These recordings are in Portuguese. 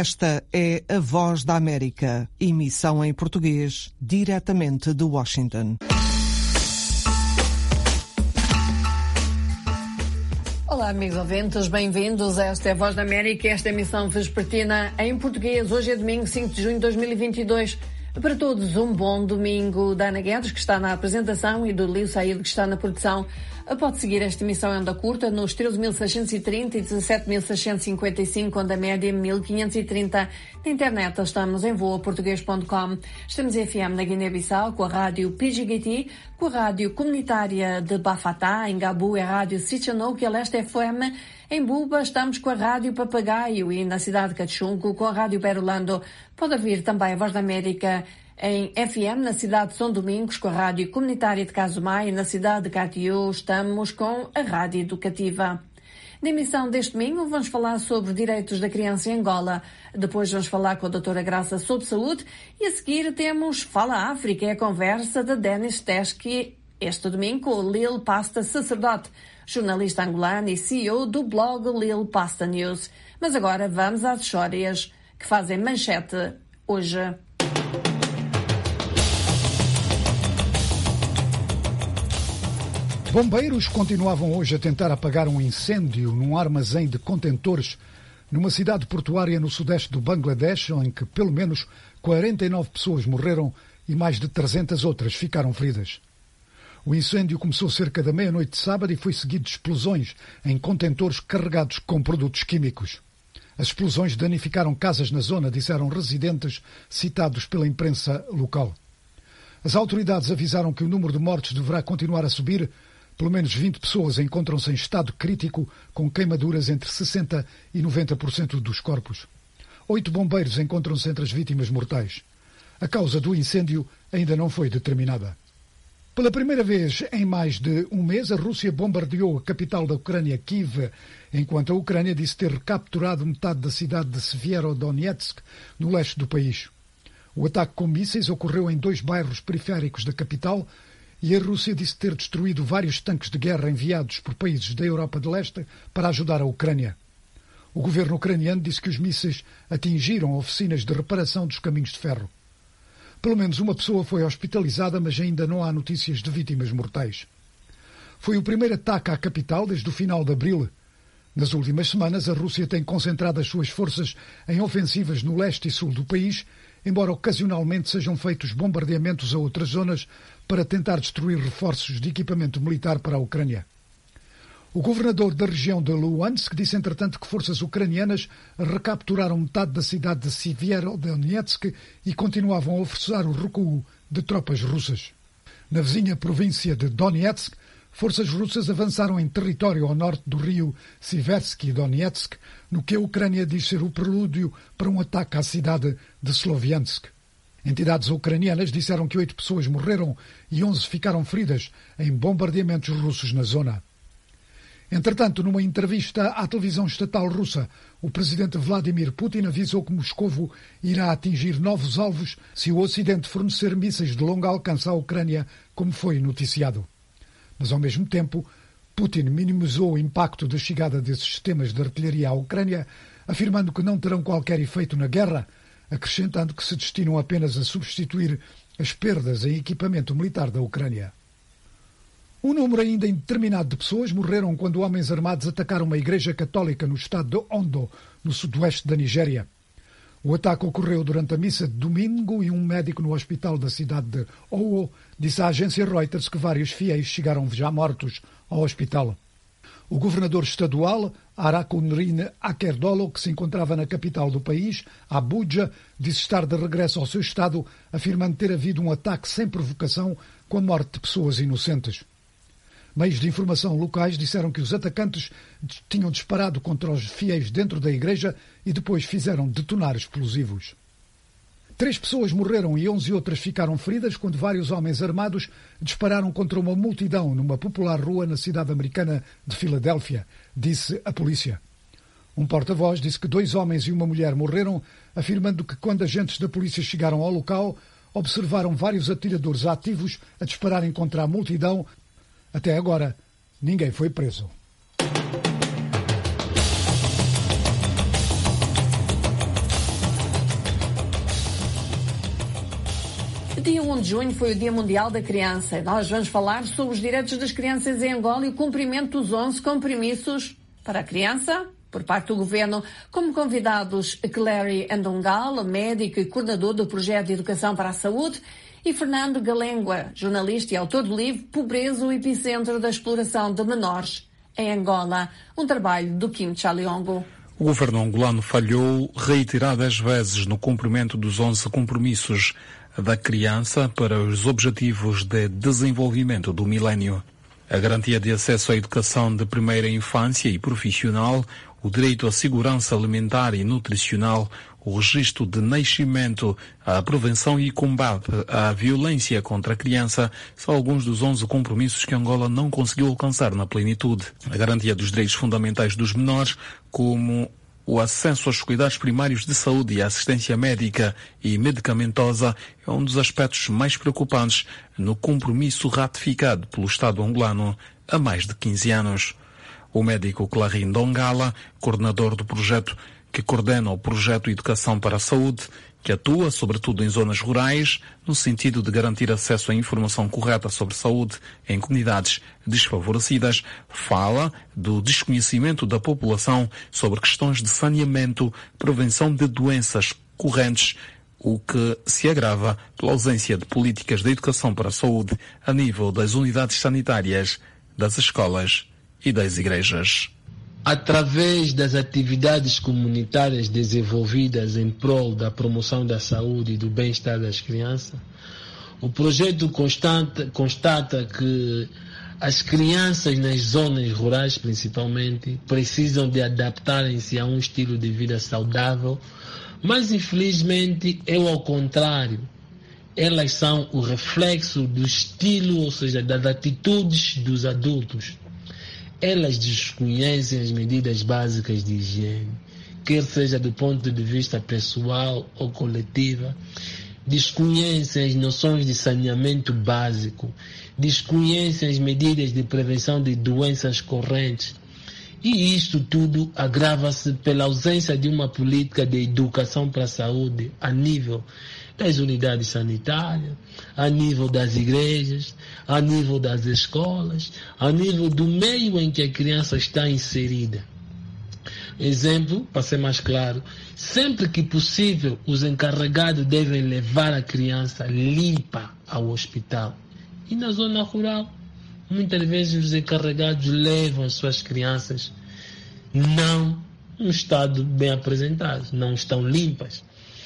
Esta é a Voz da América, emissão em português, diretamente de Washington. Olá, amigos ouvintes, bem-vindos a esta é a Voz da América, esta emissão vespertina em português. Hoje é domingo, 5 de junho de 2022. Para todos, um bom domingo da Ana Guedes, que está na apresentação, e do Lio Saído, que está na produção. Pode seguir esta emissão em onda curta nos 13.630 e 17.655, onda média 1.530. Na internet estamos em voaportuguês.com. Estamos em FM na Guiné-Bissau com a rádio PGGT, com a rádio comunitária de Bafatá, em Gabu é a rádio Sichanouk e a Leste FM. Em Buba estamos com a rádio Papagaio e na cidade de Cachunco com a rádio Berolando. Pode ouvir também a Voz da América em FM na cidade de São Domingos com a rádio comunitária de Casumai e na cidade de Catiú estamos com a rádio educativa. Na emissão deste domingo vamos falar sobre direitos da criança em Angola. Depois vamos falar com a doutora Graça sobre saúde e a seguir temos Fala África, é a conversa de Denis Teschke este domingo com o Lil Pasta Sacerdote, jornalista angolano e CEO do blog Lil Pasta News. Mas agora vamos às histórias que fazem manchete hoje. Bombeiros continuavam hoje a tentar apagar um incêndio num armazém de contentores numa cidade portuária no sudeste do Bangladesh, em que pelo menos 49 pessoas morreram e mais de 300 outras ficaram feridas. O incêndio começou cerca da meia-noite de sábado e foi seguido de explosões em contentores carregados com produtos químicos. As explosões danificaram casas na zona, disseram residentes citados pela imprensa local. As autoridades avisaram que o número de mortes deverá continuar a subir. Pelo menos 20 pessoas encontram-se em estado crítico, com queimaduras entre 60% e 90% dos corpos. 8 bombeiros encontram-se entre as vítimas mortais. A causa do incêndio ainda não foi determinada. Pela primeira vez em mais de um mês, a Rússia bombardeou a capital da Ucrânia, Kiev, enquanto a Ucrânia disse ter recapturado metade da cidade de Severodonetsk, no leste do país. O ataque com mísseis ocorreu em 2 bairros periféricos da capital, e a Rússia disse ter destruído vários tanques de guerra enviados por países da Europa de Leste para ajudar a Ucrânia. O governo ucraniano disse que os mísseis atingiram oficinas de reparação dos caminhos de ferro. Pelo menos uma pessoa foi hospitalizada, mas ainda não há notícias de vítimas mortais. Foi o primeiro ataque à capital desde o final de abril. Nas últimas semanas, a Rússia tem concentrado as suas forças em ofensivas no leste e sul do país, embora ocasionalmente sejam feitos bombardeamentos a outras zonas para tentar destruir reforços de equipamento militar para a Ucrânia. O governador da região de Luhansk disse, entretanto, que forças ucranianas recapturaram metade da cidade de Severodonetsk e continuavam a oferecer o recuo de tropas russas. Na vizinha província de Donetsk, forças russas avançaram em território ao norte do rio Seversky Donetsk, no que a Ucrânia diz ser o prelúdio para um ataque à cidade de Sloviansk. Entidades ucranianas disseram que 8 pessoas morreram e 11 ficaram feridas em bombardeamentos russos na zona. Entretanto, numa entrevista à televisão estatal russa, o presidente Vladimir Putin avisou que Moscovo irá atingir novos alvos se o Ocidente fornecer mísseis de longo alcance à Ucrânia, como foi noticiado. Mas, ao mesmo tempo, Putin minimizou o impacto da chegada desses sistemas de artilharia à Ucrânia, afirmando que não terão qualquer efeito na guerra, acrescentando que se destinam apenas a substituir as perdas em equipamento militar da Ucrânia. Um número ainda indeterminado de pessoas morreram quando homens armados atacaram uma igreja católica no estado de Ondo, no sudoeste da Nigéria. O ataque ocorreu durante a missa de domingo e um médico no hospital da cidade de Owo disse à agência Reuters que vários fiéis chegaram já mortos ao hospital. O governador estadual, Arakunrin Akerdolo, que se encontrava na capital do país, Abuja, disse estar de regresso ao seu estado, afirmando ter havido um ataque sem provocação com a morte de pessoas inocentes. Meios de informação locais disseram que os atacantes tinham disparado contra os fiéis dentro da igreja e depois fizeram detonar explosivos. 3 pessoas morreram e 11 outras ficaram feridas quando vários homens armados dispararam contra uma multidão numa popular rua na cidade americana de Filadélfia, disse a polícia. Um porta-voz disse que 2 homens e uma mulher morreram, afirmando que quando agentes da polícia chegaram ao local, observaram vários atiradores ativos a dispararem contra a multidão. Até agora, ninguém foi preso. Dia 1 de junho foi o Dia Mundial da Criança e nós vamos falar sobre os direitos das crianças em Angola e o cumprimento dos 11 compromissos para a criança por parte do Governo. Como convidados, Clary Ndongal, médico e coordenador do Projeto de Educação para a Saúde, e Fernando Galengua, jornalista e autor do livro Pobreza, o Epicentro da Exploração de Menores em Angola, um trabalho do Kim Chaliongo. O governo angolano falhou reiteradas vezes no cumprimento dos 11 compromissos da criança para os Objetivos de Desenvolvimento do Milénio. A garantia de acesso à educação de primeira infância e profissional, o direito à segurança alimentar e nutricional, o registro de nascimento, a prevenção e combate à violência contra a criança são alguns dos 11 compromissos que Angola não conseguiu alcançar na plenitude. A garantia dos direitos fundamentais dos menores, como o acesso aos cuidados primários de saúde e assistência médica e medicamentosa, é um dos aspectos mais preocupantes no compromisso ratificado pelo Estado angolano há mais de 15 anos. O médico Clary Ndongala, coordenador do projeto que coordena o Projeto Educação para a Saúde, que atua sobretudo em zonas rurais, no sentido de garantir acesso à informação correta sobre saúde em comunidades desfavorecidas, fala do desconhecimento da população sobre questões de saneamento, prevenção de doenças correntes, o que se agrava pela ausência de políticas de educação para a saúde a nível das unidades sanitárias, das escolas e das igrejas. Através das atividades comunitárias desenvolvidas em prol da promoção da saúde e do bem-estar das crianças, o projeto constata que as crianças nas zonas rurais, principalmente, precisam de adaptarem-se a um estilo de vida saudável, mas infelizmente é ao contrário. Elas são o reflexo do estilo, ou seja, das atitudes dos adultos. Elas desconhecem as medidas básicas de higiene, quer seja do ponto de vista pessoal ou coletivo, desconhecem as noções de saneamento básico, desconhecem as medidas de prevenção de doenças correntes. E isto tudo agrava-se pela ausência de uma política de educação para a saúde a nível das unidades sanitárias, a nível das igrejas, a nível das escolas, a nível do meio em que a criança está inserida. Exemplo, para ser mais claro, sempre que possível, os encarregados devem levar a criança limpa ao hospital. E na zona rural, muitas vezes os encarregados levam as suas crianças não em estado bem apresentado, não estão limpas.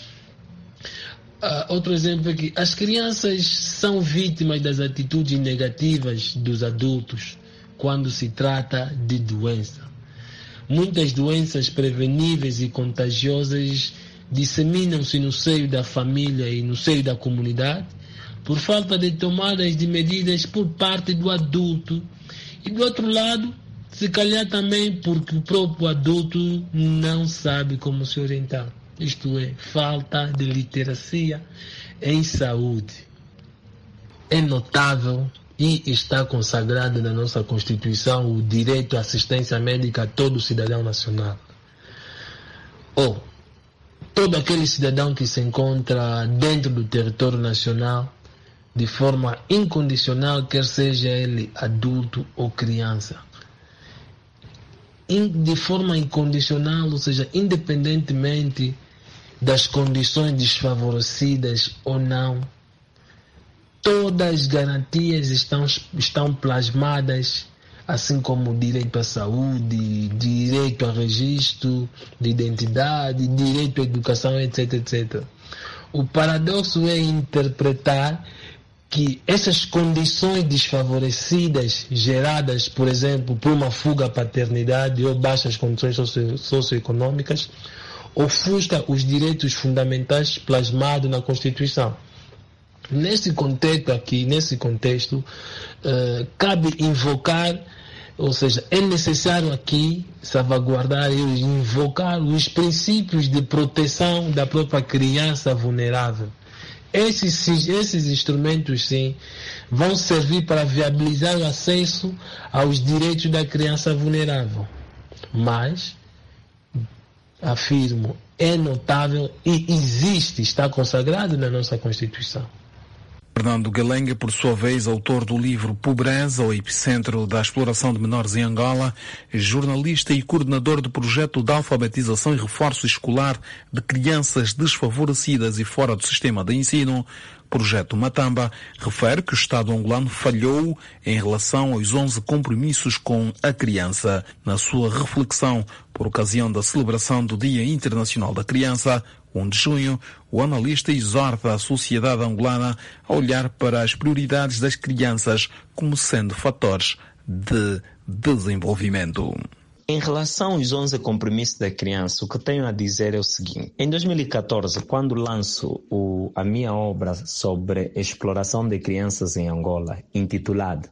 Outro exemplo é que as crianças são vítimas das atitudes negativas dos adultos quando se trata de doença. Muitas doenças preveníveis e contagiosas disseminam-se no seio da família e no seio da comunidade por falta de tomadas de medidas por parte do adulto. E do outro lado, se calhar também porque o próprio adulto não sabe como se orientar. Isto é, falta de literacia em saúde. É notável e está consagrado na nossa Constituição o direito à assistência médica a todo cidadão nacional. Ou todo aquele cidadão que se encontra dentro do território nacional de forma incondicional, quer seja ele adulto ou criança. De forma incondicional, ou seja, independentemente das condições desfavorecidas ou não, todas as garantias estão plasmadas, assim como o direito à saúde, direito a registro de identidade, direito à educação, etc, etc. O paradoxo é interpretar que essas condições desfavorecidas geradas, por exemplo, por uma fuga à paternidade ou baixas condições socioeconômicas, ofusca os direitos fundamentais plasmados na Constituição. Nesse contexto, cabe invocar, ou seja, é necessário aqui salvaguardar e invocar os princípios de proteção da própria criança vulnerável. Esses instrumentos, sim, vão servir para viabilizar o acesso aos direitos da criança vulnerável. Mas, afirmo, é notável e existe, está consagrado na nossa Constituição. Fernando Galenga, por sua vez, autor do livro Pobreza, o epicentro da exploração de menores em Angola, jornalista e coordenador do projeto de alfabetização e reforço escolar de crianças desfavorecidas e fora do sistema de ensino, Projeto Matamba, refere que o Estado angolano falhou em relação aos 11 compromissos com a criança. Na sua reflexão, por ocasião da celebração do Dia Internacional da Criança, 1 de junho, o analista exorta a sociedade angolana a olhar para as prioridades das crianças como sendo fatores de desenvolvimento. Em relação aos 11 compromissos da criança, o que tenho a dizer é o seguinte. Em 2014, quando lanço a minha obra sobre a exploração de crianças em Angola, intitulada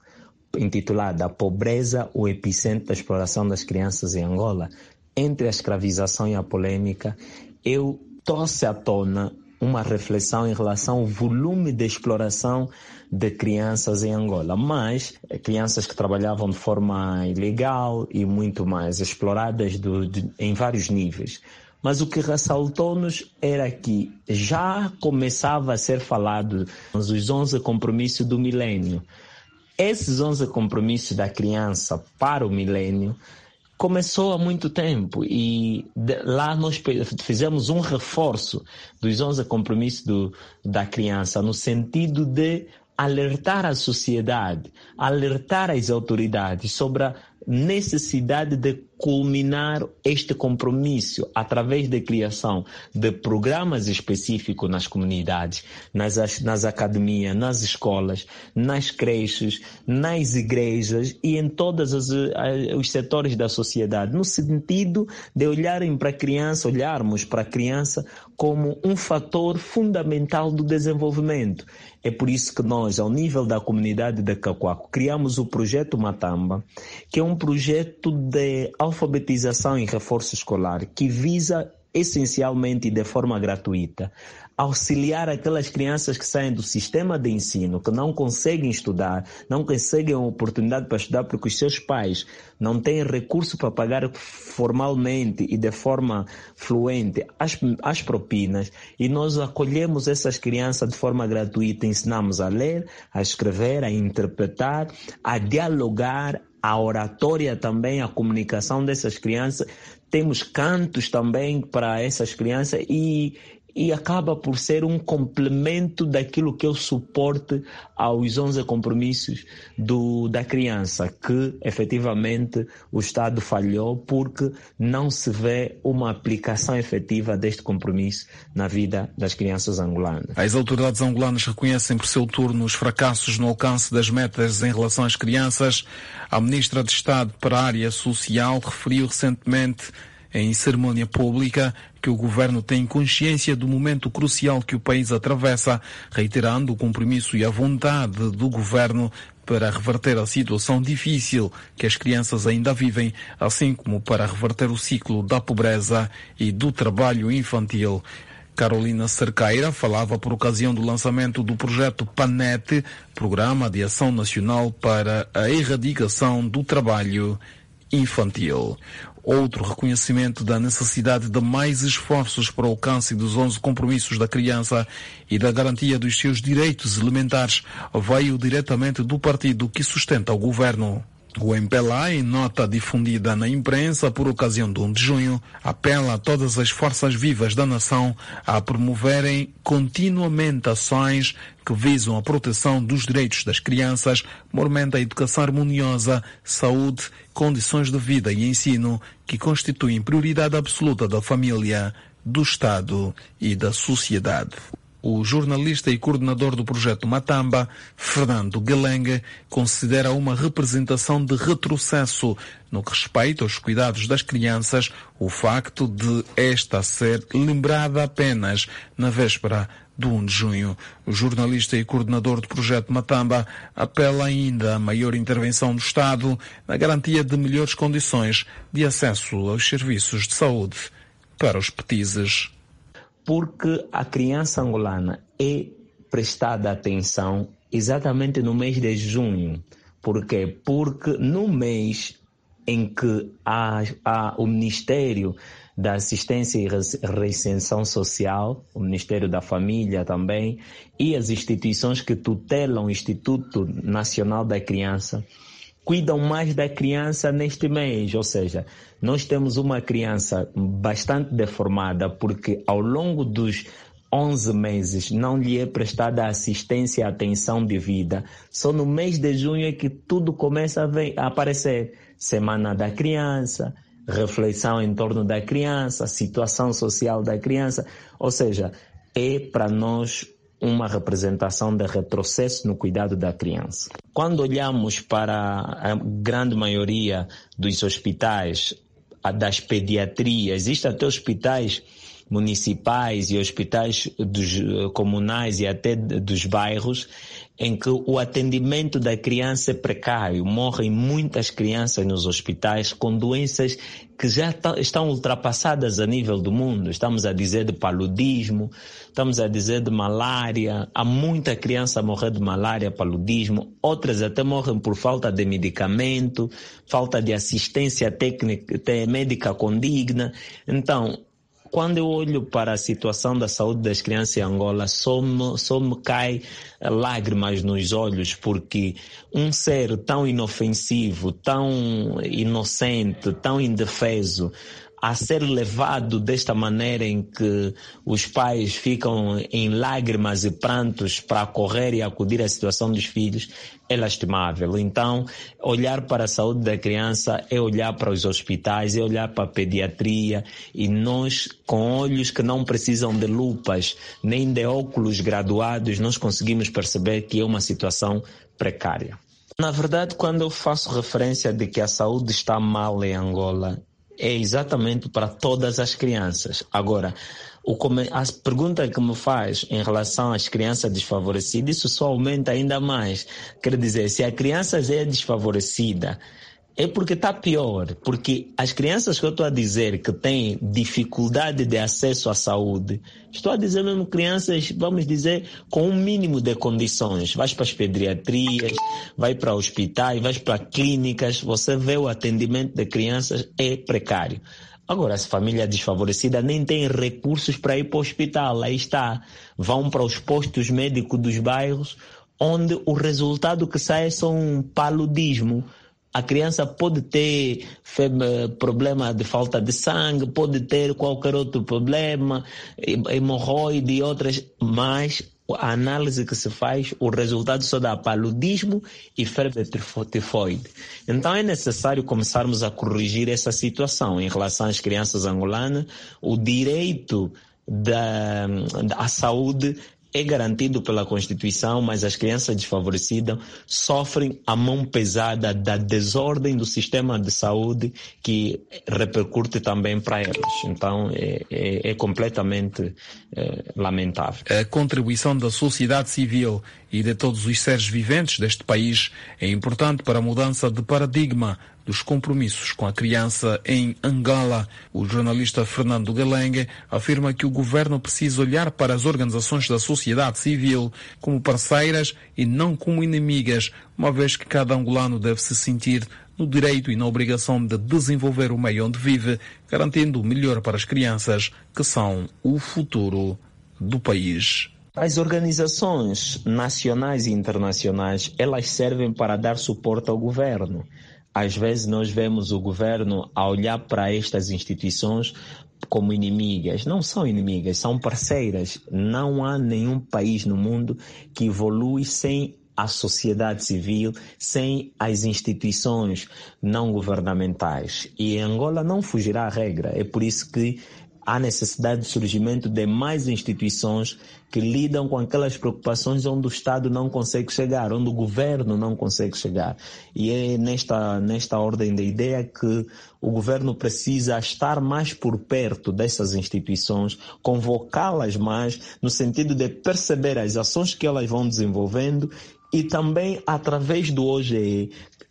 A Pobreza, o epicentro da exploração das crianças em Angola, entre a escravização e a polêmica, eu trouxe à tona uma reflexão em relação ao volume de exploração de crianças em Angola, mas crianças que trabalhavam de forma ilegal e muito mais, exploradas em vários níveis. Mas o que ressaltou-nos era que já começava a ser falado os 11 compromissos do milênio. Esses 11 compromissos da criança para o milênio começou há muito tempo e lá nós fizemos um reforço dos 11 compromissos da criança no sentido de alertar a sociedade, alertar as autoridades sobre a necessidade de culminar este compromisso através da criação de programas específicos nas comunidades, nas academias, nas escolas, nas creches, nas igrejas e em todos os setores da sociedade, no sentido de olharmos para a criança como um fator fundamental do desenvolvimento. É por isso que nós, ao nível da comunidade de Cacoaco, criamos o Projeto Matamba, que é um projeto de alfabetização e reforço escolar que visa essencialmente e de forma gratuita auxiliar aquelas crianças que saem do sistema de ensino, que não conseguem estudar, não conseguem uma oportunidade para estudar porque os seus pais não têm recurso para pagar formalmente e de forma fluente as propinas, e nós acolhemos essas crianças de forma gratuita, ensinamos a ler, a escrever, a interpretar, a dialogar, a oratória também, a comunicação dessas crianças. Temos cantos também para essas crianças e acaba por ser um complemento daquilo que é o suporte aos 11 compromissos da criança, que efetivamente o Estado falhou porque não se vê uma aplicação efetiva deste compromisso na vida das crianças angolanas. As autoridades angolanas reconhecem por seu turno os fracassos no alcance das metas em relação às crianças. A Ministra de Estado para a Área Social referiu recentemente em cerimônia pública que o governo tem consciência do momento crucial que o país atravessa, reiterando o compromisso e a vontade do governo para reverter a situação difícil que as crianças ainda vivem, assim como para reverter o ciclo da pobreza e do trabalho infantil. Carolina Cerqueira falava por ocasião do lançamento do projeto PANET, Programa de Ação Nacional para a Erradicação do Trabalho Infantil. Outro reconhecimento da necessidade de mais esforços para o alcance dos 11 compromissos da criança e da garantia dos seus direitos elementares veio diretamente do partido que sustenta o governo. O MPLA, em nota difundida na imprensa por ocasião do 1 de junho, apela a todas as forças vivas da nação a promoverem continuamente ações que visam a proteção dos direitos das crianças, mormente a educação harmoniosa, saúde, condições de vida e ensino, que constituem prioridade absoluta da família, do Estado e da sociedade. O jornalista e coordenador do projeto Matamba, Fernando Galenga, considera uma representação de retrocesso no que respeita aos cuidados das crianças o facto de esta ser lembrada apenas na véspera do 1 de junho. O jornalista e coordenador do projeto Matamba apela ainda a maior intervenção do Estado na garantia de melhores condições de acesso aos serviços de saúde para os petizes. Porque a criança angolana é prestada atenção exatamente no mês de junho. Por quê? Porque no mês em que há o Ministério da Assistência e Reinserção Social, o Ministério da Família também, e as instituições que tutelam o Instituto Nacional da Criança, cuidam mais da criança neste mês. Ou seja, nós temos uma criança bastante deformada porque ao longo dos 11 meses não lhe é prestada assistência e atenção devida. Só no mês de junho é que tudo começa a aparecer. Semana da criança, reflexão em torno da criança, situação social da criança. Ou seja, é para nós uma representação de retrocesso no cuidado da criança. Quando olhamos para a grande maioria dos hospitais, das pediatrias, existem até hospitais municipais e hospitais comunais e até dos bairros, em que o atendimento da criança é precário. Morrem muitas crianças nos hospitais com doenças que já estão ultrapassadas a nível do mundo. Estamos a dizer de paludismo, estamos a dizer de malária. Há muita criança a morrer de malária, paludismo. Outras até morrem por falta de medicamento, falta de assistência técnica, médica condigna. Então, quando eu olho para a situação da saúde das crianças em Angola, só me cai lágrimas nos olhos, porque um ser tão inofensivo, tão inocente, tão indefeso, a ser levado desta maneira em que os pais ficam em lágrimas e prantos para correr e acudir à situação dos filhos, é lastimável. Então, olhar para a saúde da criança é olhar para os hospitais, é olhar para a pediatria, e nós, com olhos que não precisam de lupas, nem de óculos graduados, nós conseguimos perceber que é uma situação precária. Na verdade, quando eu faço referência de que a saúde está mal em Angola, é exatamente para todas as crianças. Agora, a pergunta que me faz em relação às crianças desfavorecidas, isso só aumenta ainda mais. Quer dizer, se a criança já é desfavorecida, é porque está pior. Porque as crianças que eu estou a dizer que têm dificuldade de acesso à saúde, estou a dizer mesmo crianças, vamos dizer, com um mínimo de condições. Vais para as pediatrias, vai para hospitais, vais para clínicas, você vê o atendimento de crianças é precário. Agora, as famílias desfavorecidas nem têm recursos para ir para o hospital, aí está. Vão para os postos médicos dos bairros, onde o resultado que sai é só um paludismo. A criança pode ter problema de falta de sangue, pode ter qualquer outro problema, hemorroide e outras, mas a análise que se faz, o resultado só dá paludismo e febre tifoide. Então é necessário começarmos a corrigir essa situação em relação às crianças angolanas. O direito à saúde é garantido pela Constituição, mas as crianças desfavorecidas sofrem a mão pesada da desordem do sistema de saúde, que repercute também para elas. Então, é completamente lamentável. A contribuição da sociedade civil e de todos os seres viventes deste país é importante para a mudança de paradigma dos compromissos com a criança em Angola. O jornalista Fernando Galengue afirma que o governo precisa olhar para as organizações da sociedade civil como parceiras e não como inimigas, uma vez que cada angolano deve se sentir no direito e na obrigação de desenvolver o meio onde vive, garantindo o melhor para as crianças, que são o futuro do país. As organizações nacionais e internacionais, elas servem para dar suporte ao governo. Às vezes nós vemos o governo a olhar para estas instituições como inimigas. Não são inimigas, são parceiras. Não há nenhum país no mundo que evolui sem a sociedade civil, sem as instituições não governamentais. E Angola não fugirá à regra. É por isso que há necessidade de surgimento de mais instituições que lidam com aquelas preocupações onde o Estado não consegue chegar, onde o governo não consegue chegar. E é nesta ordem de ideia que o governo precisa estar mais por perto dessas instituições, convocá-las mais, no sentido de perceber as ações que elas vão desenvolvendo e também, através do OGE,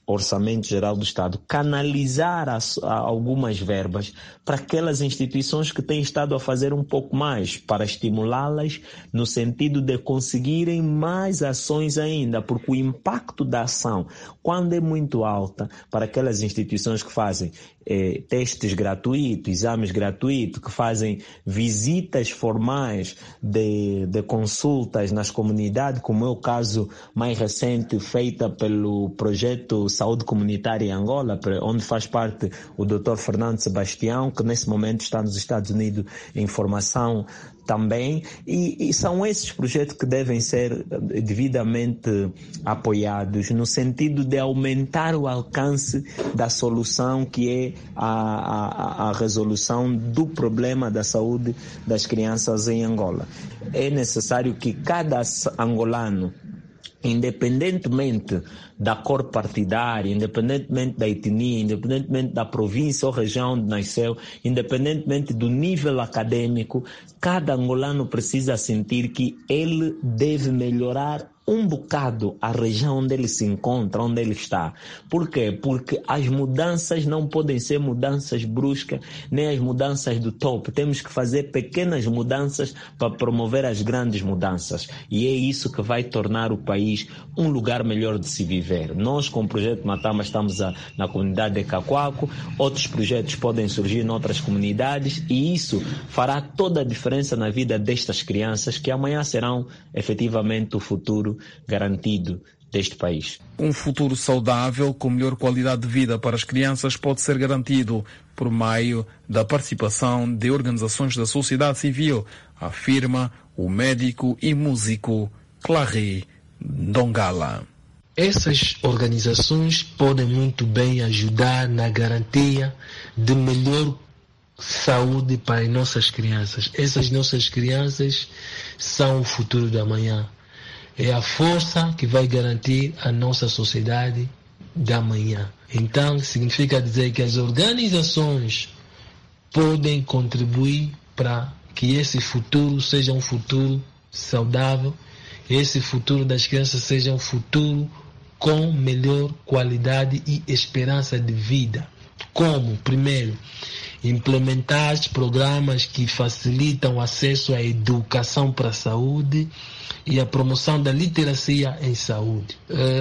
Orçamento Geral do Estado, canalizar algumas verbas para aquelas instituições que têm estado a fazer um pouco mais, para estimulá-las no sentido de conseguirem mais ações ainda, porque o impacto da ação, quando é muito alta, para aquelas instituições que fazem testes gratuitos, exames gratuitos, que fazem visitas formais de consultas nas comunidades, como é o caso mais recente feita pelo projeto Saúde Comunitária em Angola, onde faz parte o Dr. Fernando Sebastião, que nesse momento está nos Estados Unidos em formação também, e são esses projetos que devem ser devidamente apoiados no sentido de aumentar o alcance da solução, que é a resolução do problema da saúde das crianças em Angola. É necessário que cada angolano, independentemente da cor partidária, independentemente da etnia, independentemente da província ou região onde nasceu, independentemente do nível acadêmico, cada angolano precisa sentir que ele deve melhorar um bocado a região onde ele se encontra, onde ele está. Por quê? Porque as mudanças não podem ser mudanças bruscas, nem as mudanças do topo. Temos que fazer pequenas mudanças para promover as grandes mudanças. E é isso que vai tornar o país um lugar melhor de se viver. Nós, com o projeto Matamba, estamos na comunidade de Cacoaco, outros projetos podem surgir em outras comunidades, e isso fará toda a diferença na vida destas crianças, que amanhã serão efetivamente o futuro garantido deste país. Um futuro saudável com melhor qualidade de vida para as crianças pode ser garantido por meio da participação de organizações da sociedade civil, afirma o médico e músico Clary Ndongala. Essas organizações podem muito bem ajudar na garantia de melhor saúde para as nossas crianças. Essas nossas crianças são o futuro da manhã. É a força que vai garantir a nossa sociedade da manhã. Então, significa dizer que as organizações podem contribuir para que esse futuro seja um futuro saudável, esse futuro das crianças seja um futuro com melhor qualidade e esperança de vida. Como, primeiro, implementar programas que facilitam o acesso à educação para a saúde e a promoção da literacia em saúde.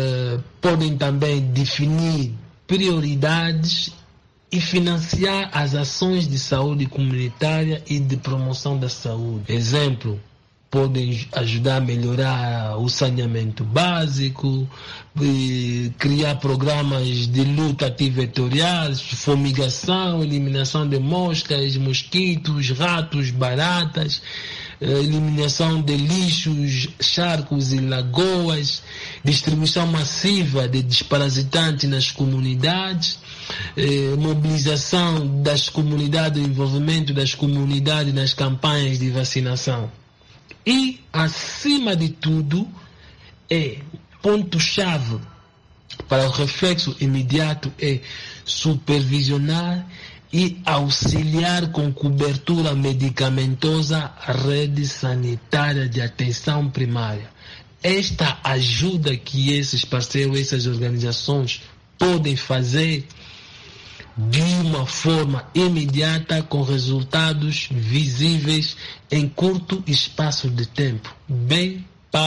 Podem também definir prioridades e financiar as ações de saúde comunitária e de promoção da saúde. Exemplo, podem ajudar a melhorar o saneamento básico, criar programas de luta antivetorial, fumigação, eliminação de moscas, mosquitos, ratos, baratas, eliminação de lixos, charcos e lagoas, distribuição massiva de desparasitantes nas comunidades, mobilização das comunidades, envolvimento das comunidades nas campanhas de vacinação. E, acima de tudo, ponto-chave para o reflexo imediato é supervisionar e auxiliar com cobertura medicamentosa a rede sanitária de atenção primária. Esta ajuda que esses parceiros, essas organizações podem fazer de uma forma imediata, com resultados visíveis em curto espaço de tempo, bem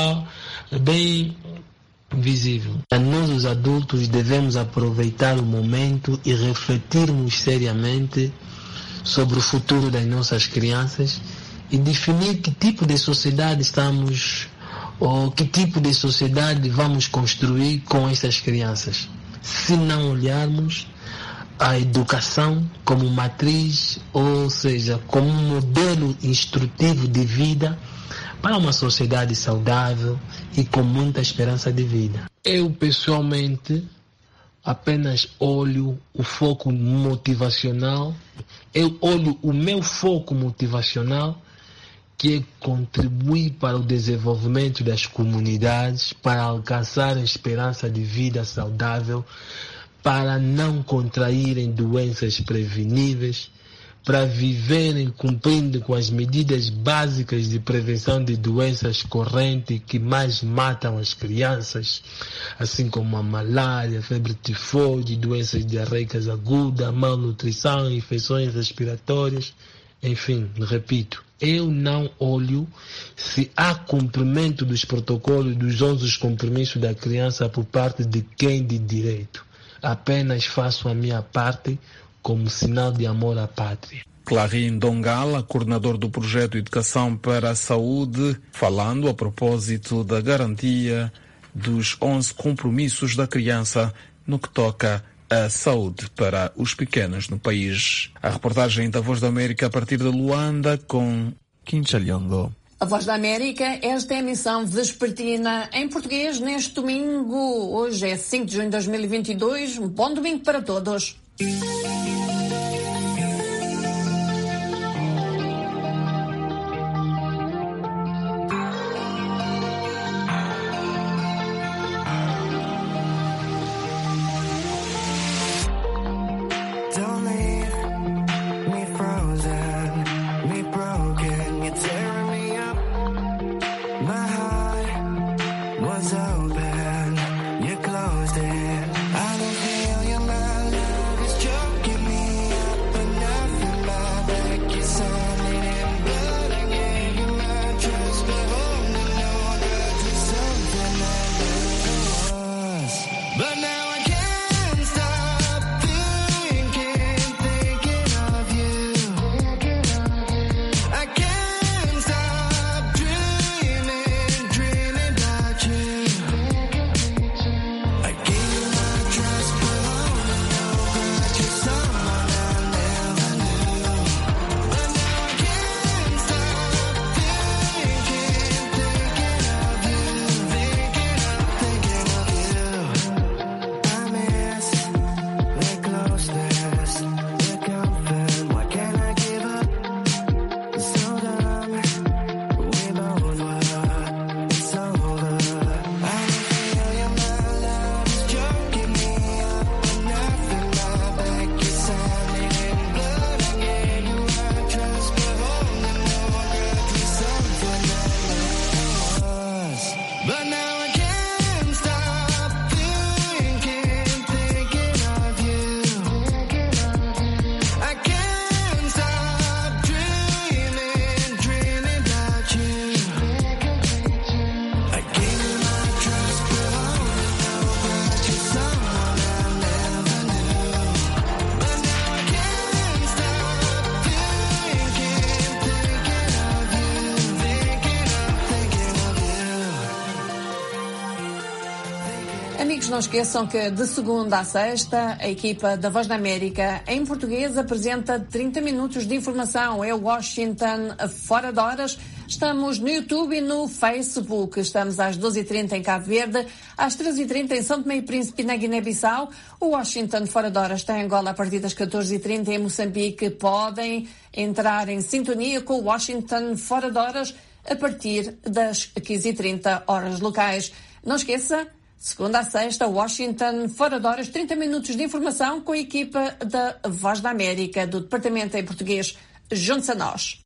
visível. Nós, os adultos, devemos aproveitar o momento e refletirmos seriamente sobre o futuro das nossas crianças e definir que tipo de sociedade estamos ou que tipo de sociedade vamos construir com essas crianças. Se não olharmos a educação como matriz, ou seja, como um modelo instrutivo de vida para uma sociedade saudável e com muita esperança de vida. Eu, pessoalmente, apenas olho o foco motivacional, eu olho o meu foco motivacional, que é contribuir para o desenvolvimento das comunidades, para alcançar a esperança de vida saudável, para não contraírem doenças preveníveis, para viverem cumprindo com as medidas básicas de prevenção de doenças correntes que mais matam as crianças, assim como a malária, febre tifoide, doenças diarreicas agudas, malnutrição, infecções respiratórias, enfim, repito, eu não olho se há cumprimento dos protocolos dos 11 compromissos da criança por parte de quem de direito. Apenas faço a minha parte como sinal de amor à pátria. Clarin Dongala, coordenador do projeto Educação para a Saúde, falando a propósito da garantia dos 11 compromissos da criança no que toca à saúde para os pequenos no país. A reportagem da Voz da América a partir de Luanda com Quinchalhongo. A Voz da América, esta é a emissão vespertina em português neste domingo. Hoje é 5 de junho de 2022. Um bom domingo para todos. Amigos, não esqueçam que de segunda a sexta a equipa da Voz da América em português apresenta 30 minutos de informação. É Washington fora de horas. Estamos no YouTube e no Facebook. Estamos às 12h30 em Cabo Verde, às 13h30 em São Tomé e Príncipe na Guiné-Bissau. O Washington fora de horas está em Angola a partir das 14h30 em Moçambique. Podem entrar em sintonia com o Washington fora de horas a partir das 15h30 horas locais. Não esqueça, segunda a sexta, Washington fora de horas, 30 minutos de informação com a equipa da Voz da América, do Departamento em Português. Junte-se a nós.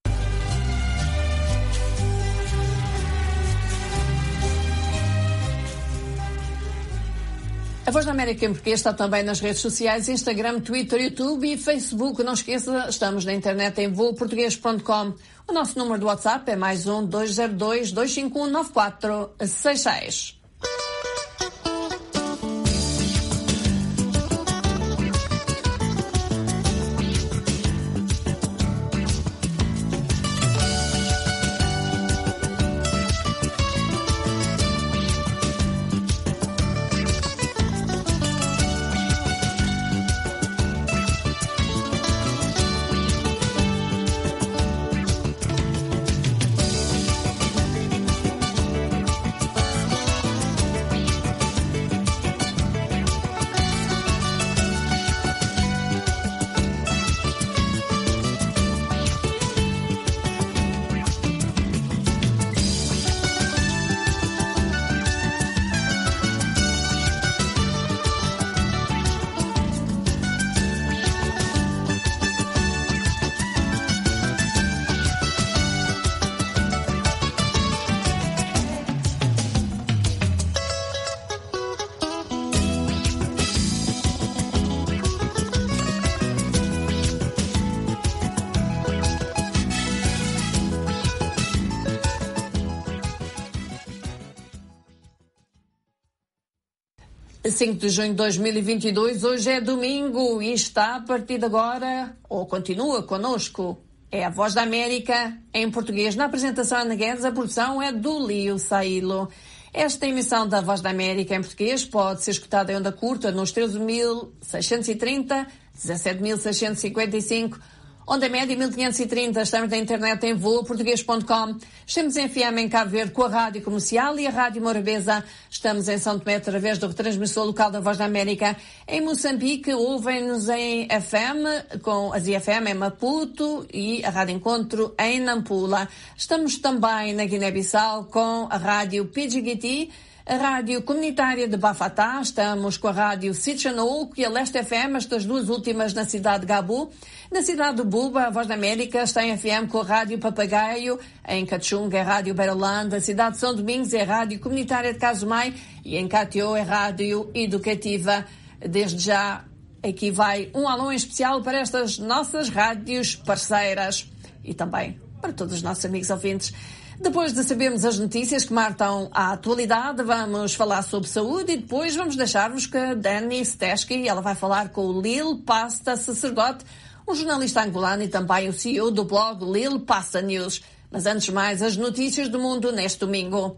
A Voz da América em Português está também nas redes sociais, Instagram, Twitter, YouTube e Facebook. Não esqueça, estamos na internet em voaportugues.com. O nosso número do WhatsApp é +1 202 251 9466. 5 de junho de 2022, hoje é domingo e está a partir de agora, ou continua connosco, é a Voz da América em português. Na apresentação Ana Guedes, a produção é do Lio Sailo. Esta emissão da Voz da América em português pode ser escutada em onda curta nos 13.630, 17.655, onda média 1530. Estamos na internet em voaportuguês.com. Estamos em FM em Cabo Verde com a Rádio Comercial e a Rádio Morabeza. Estamos em São Tomé através do retransmissor local da Voz da América. Em Moçambique ouvem-nos em FM com a ZFM em Maputo e a Rádio Encontro em Nampula. Estamos também na Guiné-Bissau com a Rádio Pidgiguiti, a Rádio Comunitária de Bafatá. Estamos com a Rádio Sitchanouco e a Leste FM, estas duas últimas na cidade de Gabu. Na cidade de Buba, a Voz da América está em FM com a Rádio Papagaio. Em Cachunga é a Rádio Berolanda. A cidade de São Domingos é a Rádio Comunitária de Casumai. E em Catió é a Rádio Educativa. Desde já, aqui vai um alô em especial para estas nossas rádios parceiras. E também para todos os nossos amigos ouvintes. Depois de sabermos as notícias que marcam a atualidade, vamos falar sobre saúde e depois vamos deixar-vos com a Dani Stesky. Ela vai falar com o Lil Pasta Sacerdote, um jornalista angolano e também o CEO do blog Lil Pasta News. Mas antes de mais, as notícias do mundo neste domingo.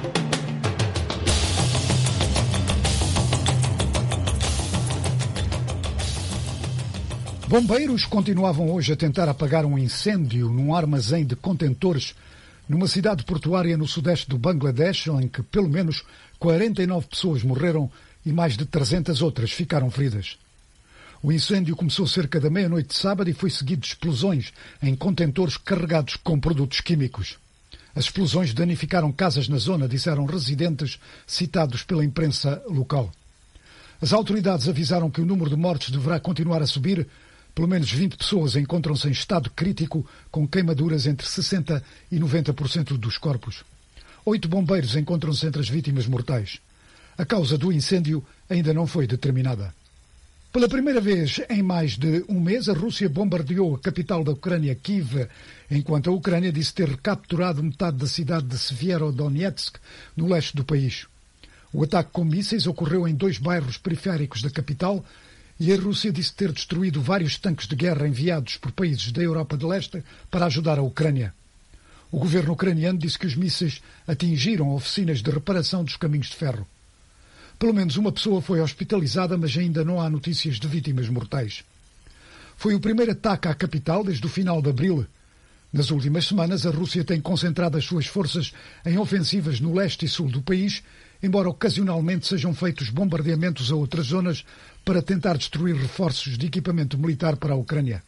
Bombeiros continuavam hoje a tentar apagar um incêndio num armazém de contentores numa cidade portuária no sudeste do Bangladesh, em que pelo menos 49 pessoas morreram e mais de 300 outras ficaram feridas. O incêndio começou cerca da meia-noite de sábado e foi seguido de explosões em contentores carregados com produtos químicos. As explosões danificaram casas na zona, disseram residentes citados pela imprensa local. As autoridades avisaram que o número de mortes deverá continuar a subir. Pelo menos 20 pessoas encontram-se em estado crítico, com queimaduras entre 60% e 90% dos corpos. 8 bombeiros encontram-se entre as vítimas mortais. A causa do incêndio ainda não foi determinada. Pela primeira vez em mais de um mês, a Rússia bombardeou a capital da Ucrânia, Kiev, enquanto a Ucrânia disse ter recapturado metade da cidade de Severodonetsk, no leste do país. O ataque com mísseis ocorreu em 2 bairros periféricos da capital, e a Rússia disse ter destruído vários tanques de guerra enviados por países da Europa de Leste para ajudar a Ucrânia. O governo ucraniano disse que os mísseis atingiram oficinas de reparação dos caminhos de ferro. Pelo menos uma pessoa foi hospitalizada, mas ainda não há notícias de vítimas mortais. Foi o primeiro ataque à capital desde o final de abril. Nas últimas semanas, a Rússia tem concentrado as suas forças em ofensivas no leste e sul do país, embora ocasionalmente sejam feitos bombardeamentos a outras zonas para tentar destruir reforços de equipamento militar para a Ucrânia.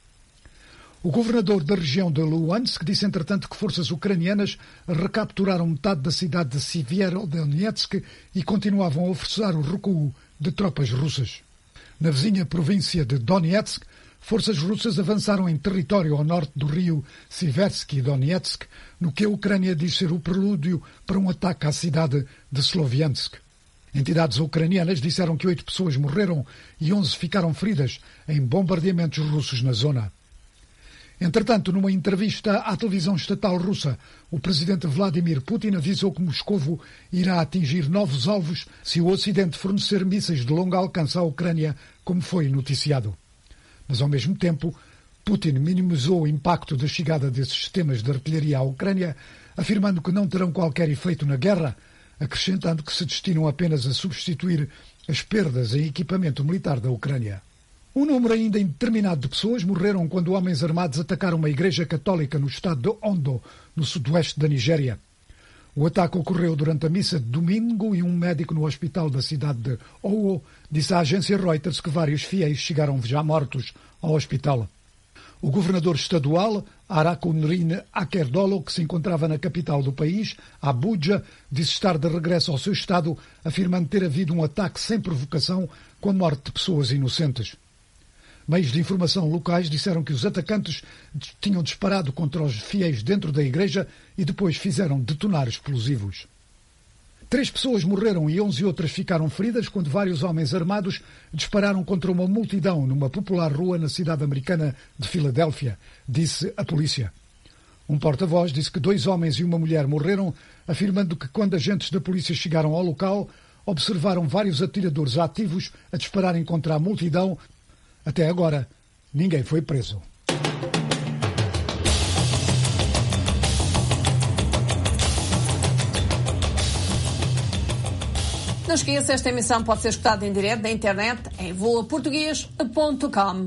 O governador da região de Luhansk disse, entretanto, que forças ucranianas recapturaram metade da cidade de Severodonetsk e continuavam a forçar o recuo de tropas russas. Na vizinha província de Donetsk, forças russas avançaram em território ao norte do rio Seversky Donetsk, no que a Ucrânia diz ser o prelúdio para um ataque à cidade de Sloviansk. Entidades ucranianas disseram que 8 pessoas morreram e 11 ficaram feridas em bombardeamentos russos na zona. Entretanto, numa entrevista à televisão estatal russa, o presidente Vladimir Putin avisou que Moscovo irá atingir novos alvos se o Ocidente fornecer mísseis de longo alcance à Ucrânia, como foi noticiado. Mas, ao mesmo tempo, Putin minimizou o impacto da chegada desses sistemas de artilharia à Ucrânia, afirmando que não terão qualquer efeito na guerra, acrescentando que se destinam apenas a substituir as perdas em equipamento militar da Ucrânia. Um número ainda indeterminado de pessoas morreram quando homens armados atacaram uma igreja católica no estado de Ondo, no sudoeste da Nigéria. O ataque ocorreu durante a missa de domingo e um médico no hospital da cidade de Owo disse à agência Reuters que vários fiéis chegaram já mortos ao hospital. O governador estadual, Arakunrin Akerdolo, que se encontrava na capital do país, Abuja, disse estar de regresso ao seu estado, afirmando ter havido um ataque sem provocação com a morte de pessoas inocentes. Meios de informação locais disseram que os atacantes tinham disparado contra os fiéis dentro da igreja e depois fizeram detonar explosivos. 3 pessoas morreram e 11 outras ficaram feridas quando vários homens armados dispararam contra uma multidão numa popular rua na cidade americana de Filadélfia, disse a polícia. Um porta-voz disse que 2 homens e uma mulher morreram, afirmando que quando agentes da polícia chegaram ao local, observaram vários atiradores ativos a dispararem contra a multidão. Até agora, ninguém foi preso. Não esqueça, esta emissão pode ser escutada em direto na internet em voaportugues.com.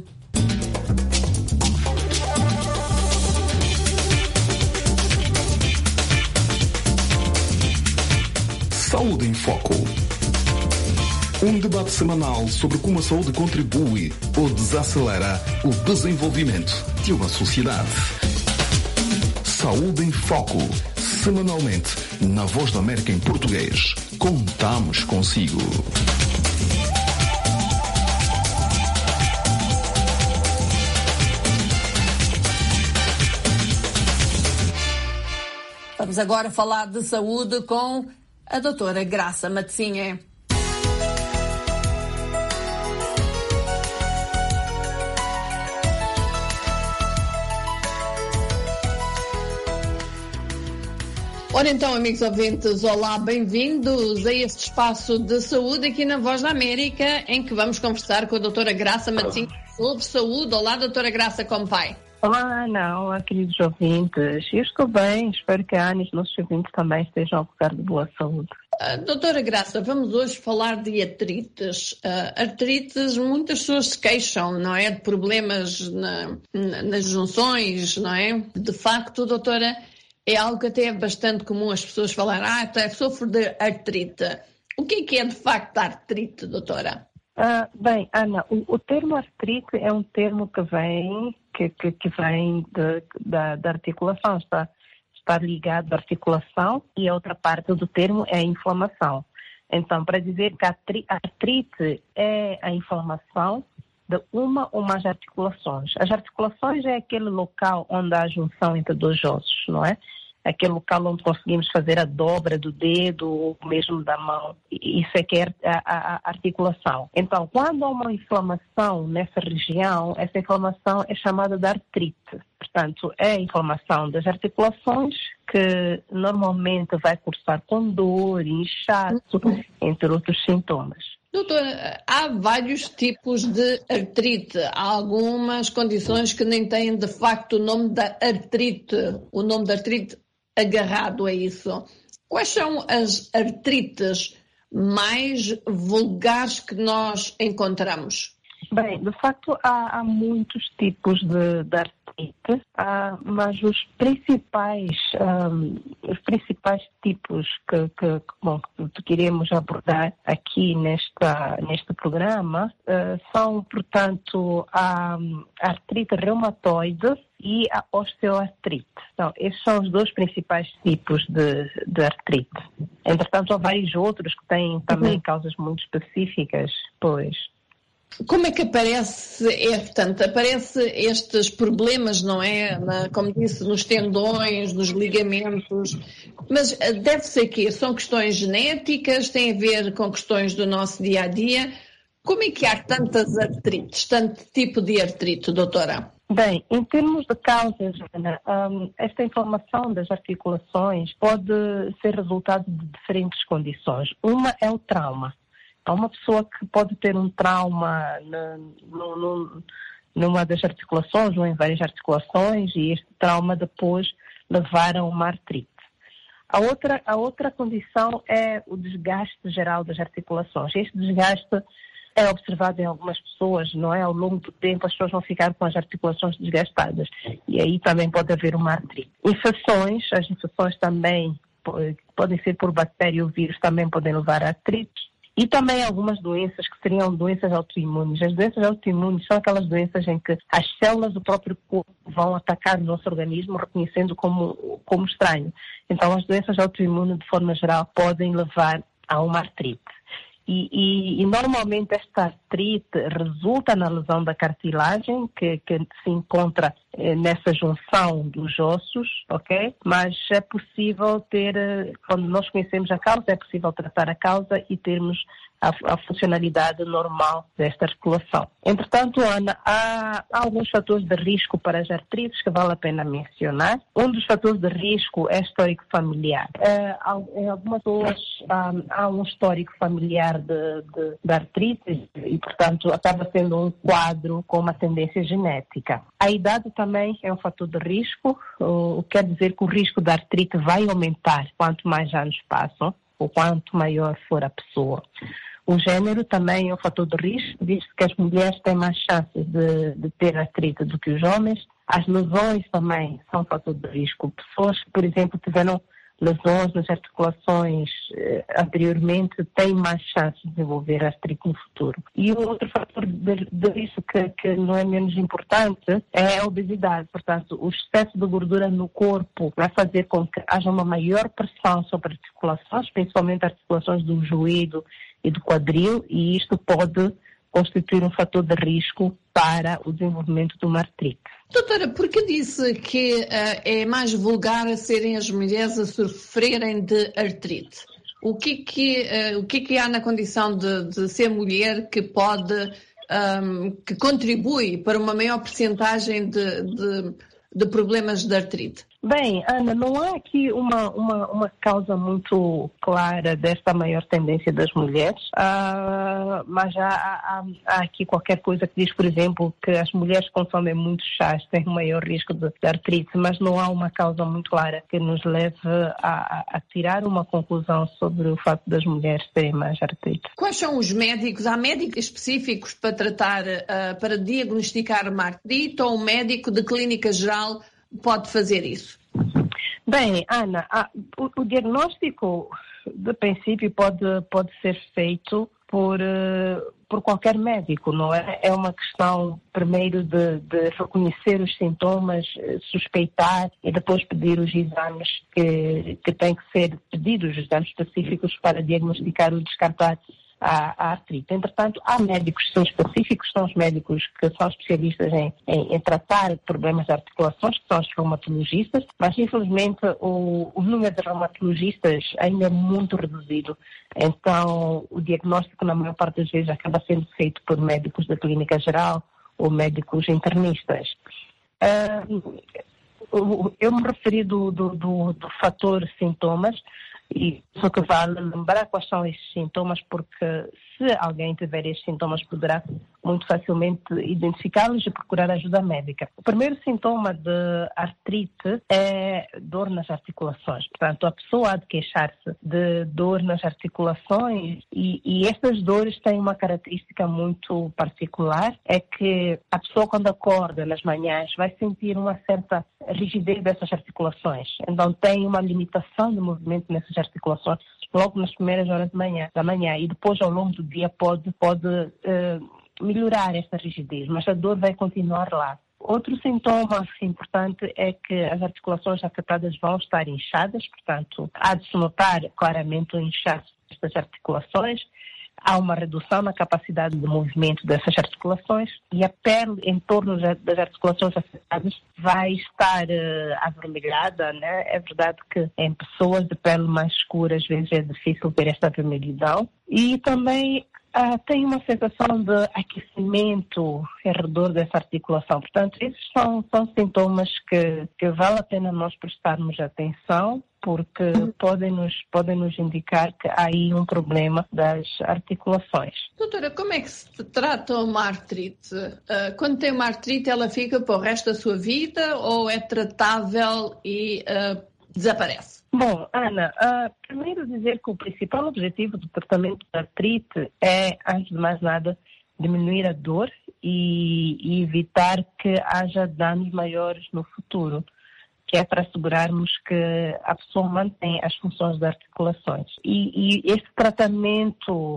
Saúde em Foco. Um debate semanal sobre como a saúde contribui ou desacelera o desenvolvimento de uma sociedade. Saúde em Foco. Semanalmente, na Voz da América em português. Contamos consigo. Vamos agora falar de saúde com a doutora Graça Matzinha. Ora então, amigos ouvintes, olá, bem-vindos a este espaço de saúde aqui na Voz da América, em que vamos conversar com a doutora Graça Matzinha sobre saúde. Olá, doutora Graça, como vai? Olá, Ana, olá, queridos ouvintes. Eu estou bem, espero que a Ana e os nossos ouvintes também estejam a gozar de boa saúde. Doutora Graça, vamos hoje falar de artrites. Artrites, muitas pessoas se queixam, não é? De problemas nas junções, não é? De facto, doutora, é algo que até é bastante comum as pessoas falarem, sofro de artrite. O que é de facto a artrite, doutora? Bem, Ana, o termo artrite é um termo que vem da articulação, está ligado à articulação, e a outra parte do termo é a inflamação. Então, para dizer que a artrite é a inflamação de uma ou mais articulações. As articulações é aquele local onde há a junção entre dois ossos, não é? Aquele local onde conseguimos fazer a dobra do dedo ou mesmo da mão. Isso é que é a articulação. Então, quando há uma inflamação nessa região, essa inflamação é chamada de artrite. Portanto, é a inflamação das articulações que normalmente vai cursar com dor, inchaço, entre outros sintomas. Doutora, há vários tipos de artrite. Há algumas condições que nem têm, de facto, o nome da artrite agarrado a isso. Quais são as artrites mais vulgares que nós encontramos? Bem, de facto, há muitos tipos de artrite, mas os principais tipos que queremos abordar aqui neste programa são, portanto, a artrite reumatoide e a osteoartrite. Então, esses são os dois principais tipos de artrite. Entretanto, há vários outros que têm também causas muito específicas, pois. Como é que aparece estes problemas, não é? Como disse, nos tendões, nos ligamentos, mas deve ser que são questões genéticas, têm a ver com questões do nosso dia-a-dia. Como é que há tantas artrites, tanto tipo de artrite, doutora? Bem, em termos de causas, Ana, esta inflamação das articulações pode ser resultado de diferentes condições. Uma é o trauma. Há uma pessoa que pode ter um trauma numa das articulações ou em várias articulações e este trauma depois levar a uma artrite. A outra condição é o desgaste geral das articulações. Este desgaste é observado em algumas pessoas, não é? Ao longo do tempo as pessoas vão ficar com as articulações desgastadas e aí também pode haver uma artrite. As infecções também podem ser por bactéria ou vírus, também podem levar a artrite. E também algumas doenças que seriam doenças autoimunes. As doenças autoimunes são aquelas doenças em que as células do próprio corpo vão atacar o nosso organismo reconhecendo como estranho. Então as doenças autoimunes, de forma geral, podem levar a uma artrite. E normalmente esta artrite resulta na lesão da cartilagem que se encontra nessa junção dos ossos, ok? Mas é possível quando nós conhecemos a causa, é possível tratar a causa e termos a funcionalidade normal desta articulação. Entretanto, Ana, há alguns fatores de risco para as artrites que vale a pena mencionar. Um dos fatores de risco é histórico familiar. Em algumas pessoas há um histórico familiar de artrite e, portanto, acaba sendo um quadro com uma tendência genética. A idade também é um fator de risco, o que quer dizer que o risco da artrite vai aumentar quanto mais anos passam ou quanto maior for a pessoa. O gênero também é um fator de risco, visto que as mulheres têm mais chances de ter artrite do que os homens. As lesões também são um fator de risco. Pessoas que, por exemplo, tiveram lesões nas articulações anteriormente têm mais chances de desenvolver artrite no futuro. E um outro fator de risco que não é menos importante é a obesidade. Portanto, o excesso de gordura no corpo vai fazer com que haja uma maior pressão sobre articulações, principalmente articulações do joelho e do quadril, e isto pode constituir um fator de risco para o desenvolvimento de uma artrite. Doutora, por que disse que é mais vulgar serem as mulheres a sofrerem de artrite? O que há na condição de ser mulher que pode, que contribui para uma maior percentagem de problemas de artrite? Bem, Ana, não há aqui uma causa muito clara desta maior tendência das mulheres, mas há aqui qualquer coisa que diz, por exemplo, que as mulheres que consomem muitos chás têm um maior risco de artrite, mas não há uma causa muito clara que nos leve a tirar uma conclusão sobre o facto das mulheres terem mais artrite. Quais são os médicos? Há médicos específicos para tratar, para diagnosticar uma artrite, ou um médico de clínica geral pode fazer isso? Bem, Ana, o diagnóstico, de princípio, pode ser feito por qualquer médico, não é? É uma questão, primeiro, de reconhecer os sintomas, suspeitar e depois pedir os exames que têm que ser pedidos, os exames específicos para diagnosticar ou descartar a artrite. Entretanto, há médicos que são específicos, são os médicos que são especialistas em tratar problemas de articulações, que são os reumatologistas, mas infelizmente o número de reumatologistas ainda é muito reduzido. Então, o diagnóstico, na maior parte das vezes, acaba sendo feito por médicos da clínica geral ou médicos internistas. Eu me referi do fator sintomas, e só que vale lembrar quais são esses sintomas, porque se alguém tiver esses sintomas poderá muito facilmente identificá-los e procurar ajuda médica. O primeiro sintoma de artrite é dor nas articulações. Portanto, a pessoa há de queixar-se de dor nas articulações e estas dores têm uma característica muito particular, é que a pessoa quando acorda nas manhãs vai sentir uma certa rigidez dessas articulações. Então tem uma limitação de movimento nessas articulações logo nas primeiras horas da manhã e depois ao longo do dia pode melhorar essa rigidez, mas a dor vai continuar lá. Outro sintoma importante é que as articulações afetadas vão estar inchadas, portanto, há de se notar claramente o inchaço destas articulações, há uma redução na capacidade de movimento dessas articulações e a pele em torno das articulações afetadas vai estar avermelhada, né? É verdade que em pessoas de pele mais escura às vezes é difícil ver esta vermelhidão e também tem uma sensação de aquecimento ao redor dessa articulação. Portanto, esses são sintomas que vale a pena nós prestarmos atenção, porque podem nos indicar que há aí um problema das articulações. Doutora, como é que se trata uma artrite? Quando tem uma artrite, ela fica para o resto da sua vida ou é tratável e desaparece? Bom, Ana, primeiro dizer que o principal objetivo do tratamento da artrite é, antes de mais nada, diminuir a dor e evitar que haja danos maiores no futuro, que é para assegurarmos que a pessoa mantém as funções das articulações. E esse tratamento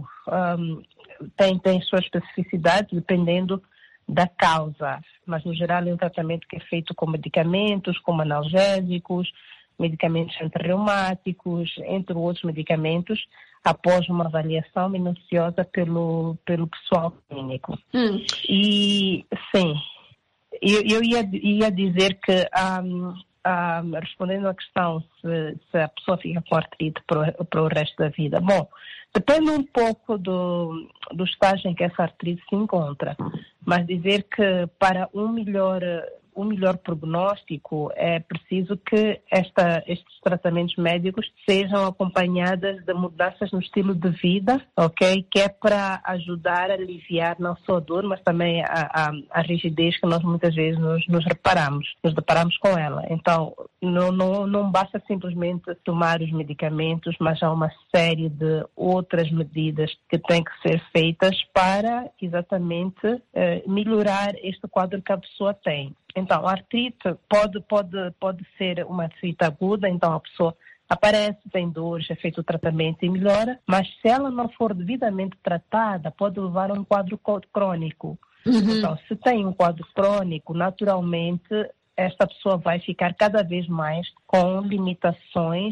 tem suas especificidades dependendo da causa, mas no geral é um tratamento que é feito com medicamentos, como analgésicos, medicamentos antirreumáticos, entre outros medicamentos, após uma avaliação minuciosa pelo pessoal clínico. E, sim, eu ia dizer que respondendo à questão se a pessoa fica com artrite para o resto da vida. Bom, depende um pouco do estágio em que essa artrite se encontra, mas dizer que para um melhor prognóstico é preciso que estes tratamentos médicos sejam acompanhados de mudanças no estilo de vida, ok? Que é para ajudar a aliviar não só a dor, mas também a rigidez que nós muitas vezes nos deparamos com ela. Então, não basta simplesmente tomar os medicamentos, mas há uma série de outras medidas que têm que ser feitas para exatamente melhorar este quadro que a pessoa tem. Então, a artrite pode ser uma artrite aguda, então a pessoa aparece, tem dores, é feito o tratamento e melhora, mas se ela não for devidamente tratada, pode levar a um quadro crônico. Então, se tem um quadro crônico, naturalmente esta pessoa vai ficar cada vez mais com limitações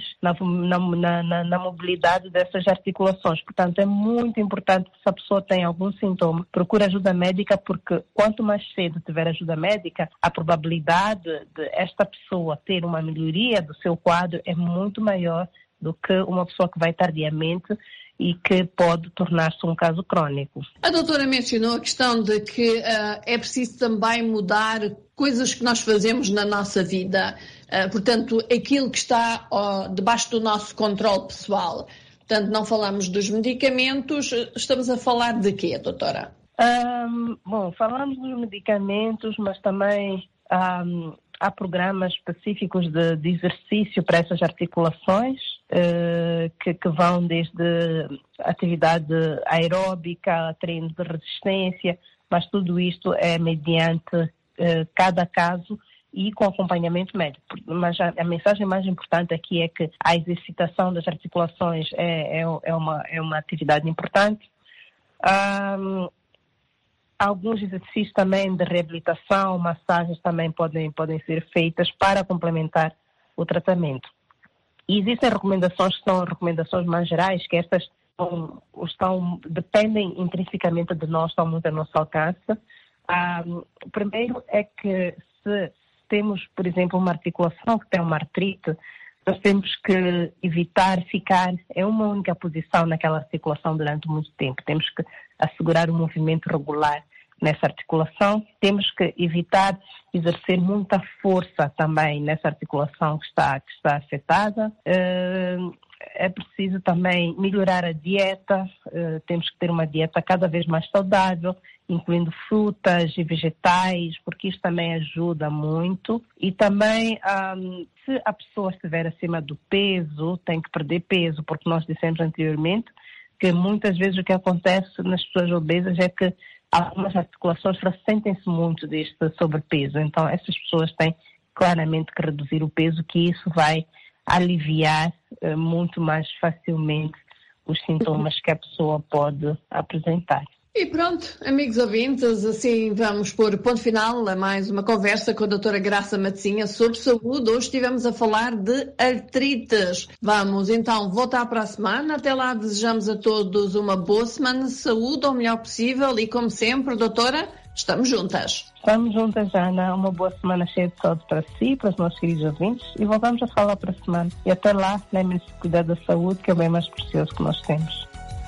na mobilidade dessas articulações. Portanto, é muito importante que se a pessoa tem algum sintoma, procure ajuda médica, porque quanto mais cedo tiver ajuda médica, a probabilidade de esta pessoa ter uma melhoria do seu quadro é muito maior do que uma pessoa que vai tardiamente e que pode tornar-se um caso crônico. A doutora mencionou a questão de que é preciso também mudar coisas que nós fazemos na nossa vida, portanto, aquilo que está debaixo do nosso controle pessoal. Portanto, não falamos dos medicamentos, estamos a falar de quê, doutora? Bom, falamos dos medicamentos, mas também há programas específicos de exercício para essas articulações, que vão desde atividade aeróbica, treinos de resistência, mas tudo isto é mediante cada caso e com acompanhamento médico. Mas a mensagem mais importante aqui é que a exercitação das articulações é uma atividade importante. Alguns exercícios também de reabilitação, massagens também podem ser feitas para complementar o tratamento. E existem recomendações que são recomendações mais gerais, que estas dependem intrinsecamente de nós, estão muito ao nosso alcance. O primeiro é que se temos, por exemplo, uma articulação que tem uma artrite, nós temos que evitar ficar em uma única posição naquela articulação durante muito tempo. Temos que assegurar um movimento regular nessa articulação. Temos que evitar exercer muita força também nessa articulação que está afetada. É preciso também melhorar a dieta. Temos que ter uma dieta cada vez mais saudável, incluindo frutas e vegetais, porque isso também ajuda muito. E também, se a pessoa estiver acima do peso, tem que perder peso, porque nós dissemos anteriormente que muitas vezes o que acontece nas pessoas obesas é que algumas articulações ressentem-se muito deste sobrepeso. Então, essas pessoas têm claramente que reduzir o peso, que isso vai aliviar muito mais facilmente os sintomas que a pessoa pode apresentar. E pronto, amigos ouvintes, assim vamos pôr ponto final a mais uma conversa com a doutora Graça Matezinha sobre saúde. Hoje estivemos a falar de artrites. Vamos então voltar para a semana. Até lá desejamos a todos uma boa semana de saúde, o melhor possível. E como sempre, doutora, estamos juntas. Estamos juntas, Ana. Uma boa semana cheia de saúde para si e para os nossos queridos ouvintes. E voltamos a falar para a semana. E até lá, lembrem-se de cuidar da saúde, que é o bem mais precioso que nós temos.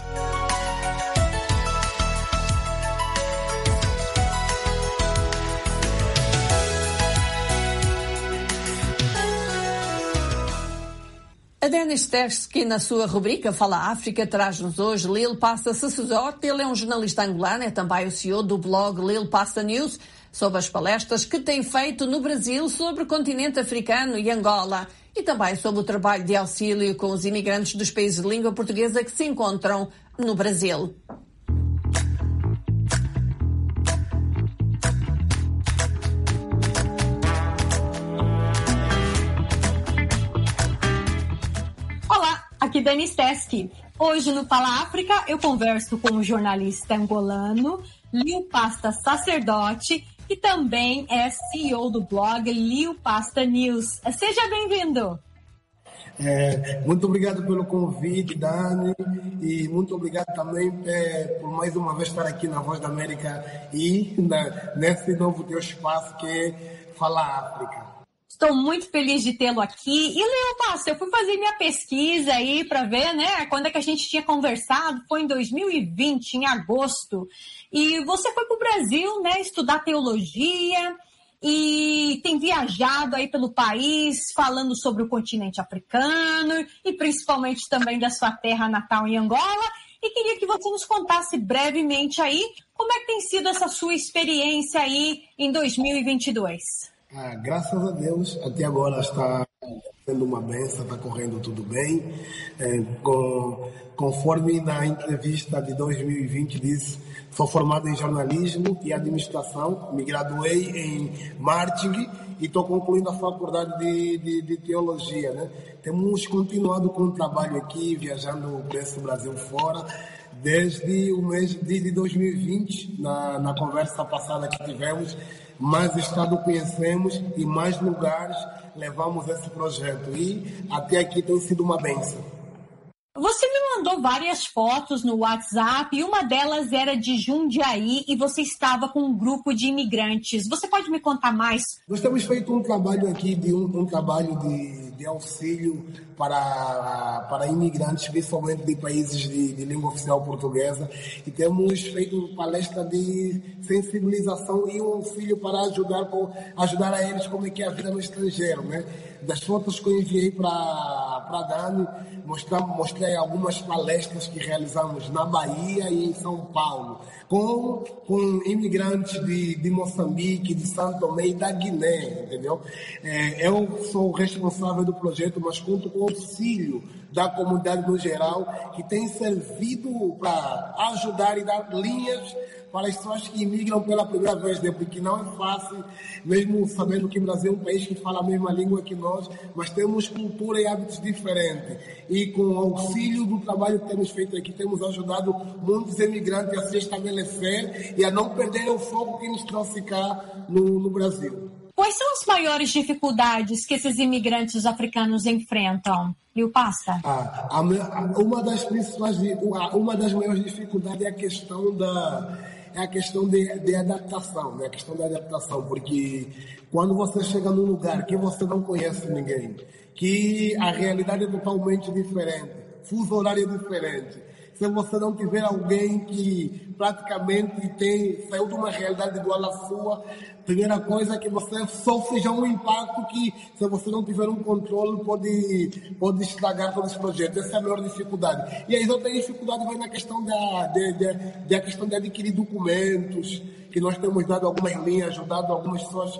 A Denis Teskey, na sua rubrica Fala África, traz-nos hoje Lil Pasta Sacerdote. Ele é um jornalista angolano, é também o CEO do blog Lil Pasta News, sobre as palestras que tem feito no Brasil sobre o continente africano e Angola, e também sobre o trabalho de auxílio com os imigrantes dos países de língua portuguesa que se encontram no Brasil. Aqui Denis Teskey. Hoje no Fala África eu converso com o jornalista angolano Lil Pasta Sacerdote e também é CEO do blog Lil Pasta News. Seja bem-vindo! Muito obrigado pelo convite, Dani, e muito obrigado também por mais uma vez estar aqui na Voz da América e nesse novo teu espaço que é Fala África. Estou muito feliz de tê-lo aqui. E, Leo Pasta, eu fui fazer minha pesquisa aí para ver, né, quando é que a gente tinha conversado. Foi em 2020, em agosto. E você foi para o Brasil, né, estudar teologia e tem viajado aí pelo país, falando sobre o continente africano e principalmente também da sua terra natal em Angola. E queria que você nos contasse brevemente aí como é que tem sido essa sua experiência aí em 2022. Graças a Deus, até agora está sendo uma bênção, está correndo tudo bem. Conforme na entrevista de 2020 disse, sou formado em jornalismo e administração, me graduei em marketing e estou concluindo a faculdade de teologia, né? Temos continuado com o trabalho aqui, viajando por esse Brasil fora, desde o mês de 2020, na conversa passada que tivemos. Mais estado conhecemos e mais lugares levamos esse projeto e até aqui tem sido uma bênção. Você me mandou várias fotos no WhatsApp e uma delas era de Jundiaí e você estava com um grupo de imigrantes. Você pode me contar mais? Nós temos feito um trabalho aqui, um trabalho de auxílio para imigrantes, principalmente de países de língua oficial portuguesa, e temos feito palestra de sensibilização e um auxílio para ajudar a eles como é que é a vida no estrangeiro, né? Das fotos que eu enviei para Dani, mostrei algumas palestras que realizamos na Bahia e em São Paulo, com imigrantes de Moçambique, de São Tomé e da Guiné, entendeu? Eu sou o responsável do projeto, mas conto com o auxílio da comunidade no geral, que tem servido para ajudar e dar linhas para as pessoas que imigram pela primeira vez, né? Porque não é fácil, mesmo sabendo que o Brasil é um país que fala a mesma língua que nós, mas temos cultura e hábitos diferentes. E com o auxílio do trabalho que temos feito aqui, temos ajudado muitos imigrantes a se estabelecer e a não perderem o foco que nos trouxe cá no Brasil. Quais são as maiores dificuldades que esses imigrantes africanos enfrentam? Leo Pasta? Uma das maiores dificuldades é a questão de adaptação, né? A questão da adaptação, porque quando você chega num lugar que você não conhece ninguém, que a realidade é totalmente diferente, fuso horário é diferente, se você não tiver alguém que praticamente saiu de uma realidade igual à sua, primeira coisa é que você sofre já um impacto que, se você não tiver um controle, pode estragar todo esse projeto. Essa é a maior dificuldade. E a outra dificuldade vai na questão de adquirir documentos, que nós temos dado algumas linhas, ajudado algumas pessoas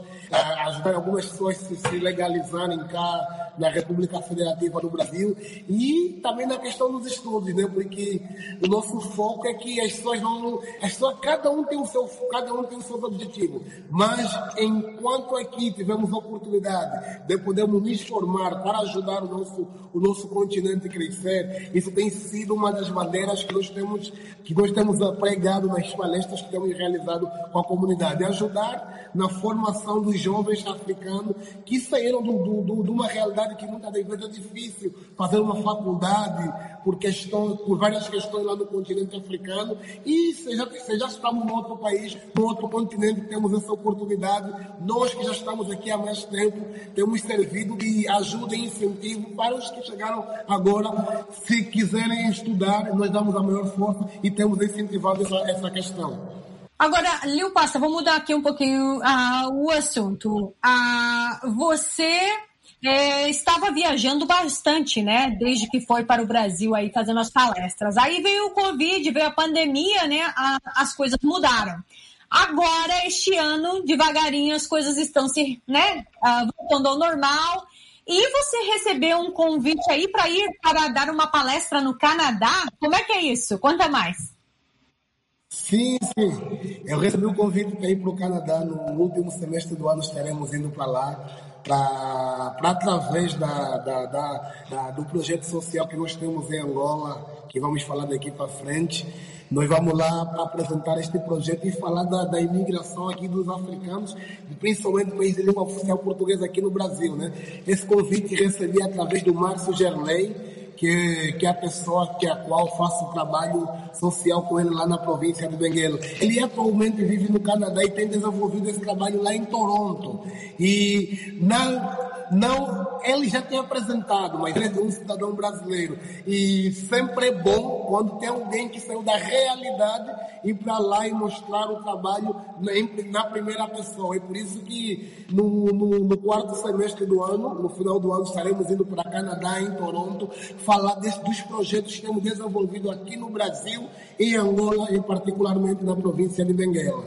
a se legalizarem cá na República Federativa do Brasil, e também na questão dos estudos, né? Porque o nosso foco é que as pessoas cada um tem o seu objetivo, mas enquanto aqui tivemos a oportunidade de podermos nos formar para ajudar o nosso continente a crescer, isso tem sido uma das bandeiras que nós temos pregado nas palestras que temos realizado com a comunidade, ajudar na formação dos jovens africanos que saíram de uma realidade que muitas das vezes é difícil fazer uma faculdade por várias questões lá no continente africano, e se já estamos em outro país, em outro continente, temos essa oportunidade, nós que já estamos aqui há mais tempo, temos servido de ajuda e incentivo para os que chegaram agora. Se quiserem estudar, nós damos a maior força e temos incentivado essa questão. Agora, Leo Pasta, vou mudar aqui um pouquinho o assunto. Você estava viajando bastante, né? Desde que foi para o Brasil aí fazendo as palestras. Aí veio o Covid, veio a pandemia, né? As coisas mudaram. Agora, este ano, devagarinho, as coisas estão se, né, voltando ao normal. E você recebeu um convite aí para dar uma palestra no Canadá? Como é que é isso? Conta mais. Sim. Eu recebi um convite para ir para o Canadá. No último semestre do ano estaremos indo para lá, para através do projeto social que nós temos em Angola, que vamos falar daqui para frente. Nós vamos lá apresentar este projeto e falar da imigração aqui dos africanos, principalmente do país de língua oficial portuguesa aqui no Brasil, né? Esse convite recebi através do Márcio Gerlei, que é a pessoa que a qual faço o trabalho social com ele lá na província de Benguela. Ele atualmente vive no Canadá e tem desenvolvido esse trabalho lá em Toronto. E ele já tem apresentado, mas ele é um cidadão brasileiro. E sempre é bom quando tem alguém que saiu da realidade ir para lá e mostrar o trabalho na primeira pessoa. E por isso que no quarto semestre do ano, no final do ano, estaremos indo para Canadá, em Toronto, falar dos projetos que temos desenvolvido aqui no Brasil e em Angola, e particularmente na província de Benguela.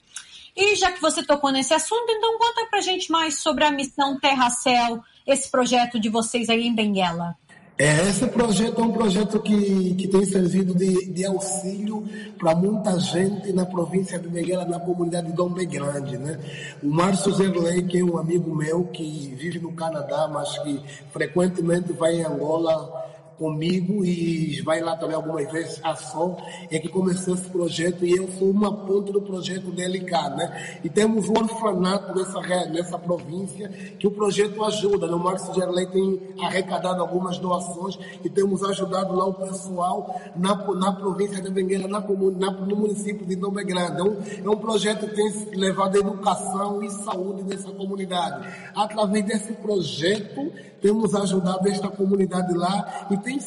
E já que você tocou nesse assunto, então conta pra gente mais sobre a missão Terra-Céu, esse projeto de vocês aí em Benguela. Esse projeto é um projeto que tem servido de auxílio para muita gente na província de Benguela, na comunidade de Dom Grande, né? O Márcio Zerley, que é um amigo meu que vive no Canadá, mas que frequentemente vai em Angola comigo e vai lá também algumas vezes a só, é que começou esse projeto e eu fui uma ponta do projeto DLK, né? E temos um orfanato nessa província que o projeto ajuda, né? O Márcio Gerley tem arrecadado algumas doações e temos ajudado lá o pessoal na província de Benguela, no município de Dom Grande. É um projeto que tem levado a educação e saúde nessa comunidade. Através desse projeto, temos ajudado esta comunidade lá e tem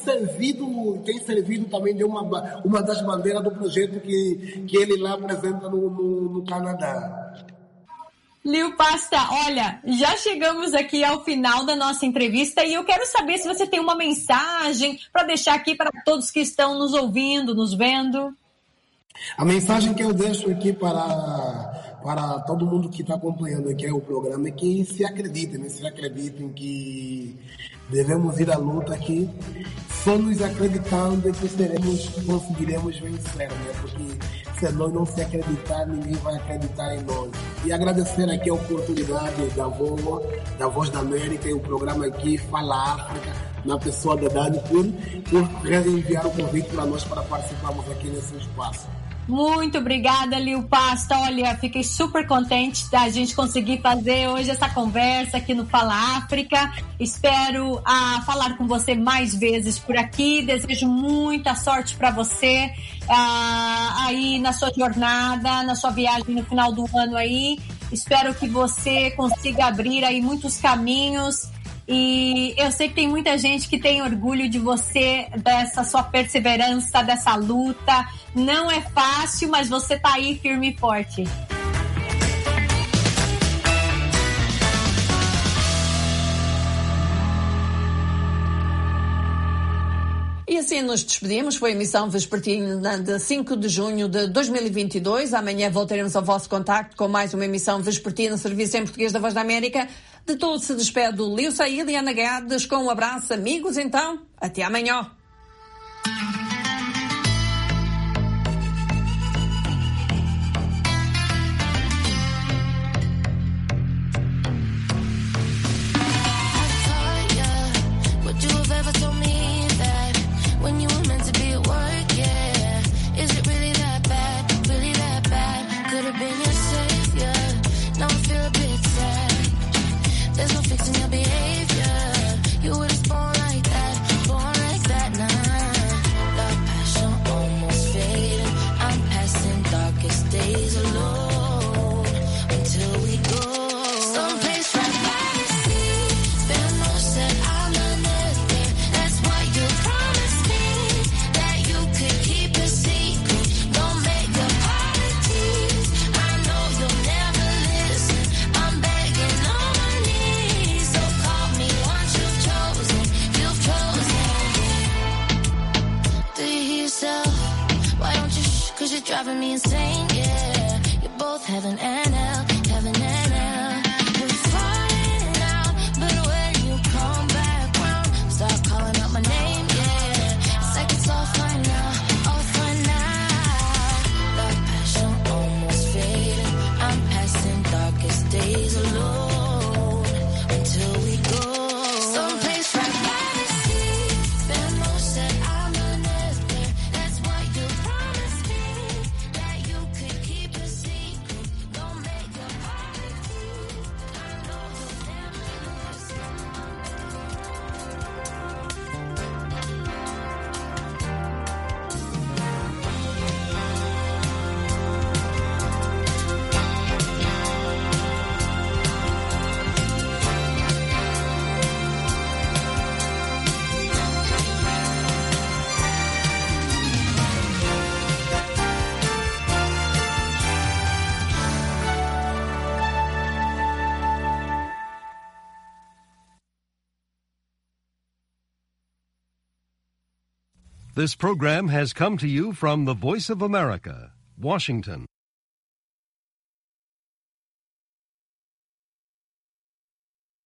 servido também de uma das bandeiras do projeto que ele lá apresenta no Canadá. Liu Pasta, olha, já chegamos aqui ao final da nossa entrevista e eu quero saber se você tem uma mensagem para deixar aqui para todos que estão nos ouvindo, nos vendo. A mensagem que eu deixo aqui para todo mundo que está acompanhando aqui o programa é que se acreditem que devemos ir à luta aqui, só nos acreditando é que conseguiremos vencer, né? Porque se nós não se acreditar, ninguém vai acreditar em nós. E agradecer aqui a oportunidade da Voz da América e o programa aqui Fala África, na pessoa da Dani, por reenviar o convite para nós para participarmos aqui nesse espaço. Muito obrigada, Liu Pasta. Olha, fiquei super contente da gente conseguir fazer hoje essa conversa aqui no Fala África. Espero falar com você mais vezes por aqui. Desejo muita sorte para você aí na sua jornada, na sua viagem no final do ano aí. Espero que você consiga abrir aí muitos caminhos. E eu sei que tem muita gente que tem orgulho de você, dessa sua perseverança, dessa luta. Não é fácil, mas você tá aí firme e forte. E assim nos despedimos. Foi a emissão vespertina de 5 de junho de 2022. Amanhã voltaremos ao vosso contacto com mais uma emissão vespertina, serviço em português da Voz da América. De tudo se despede o Liu Saíl e Ana Guedes com um abraço, amigos. Então, até amanhã. This program has come to you from the Voice of America, Washington.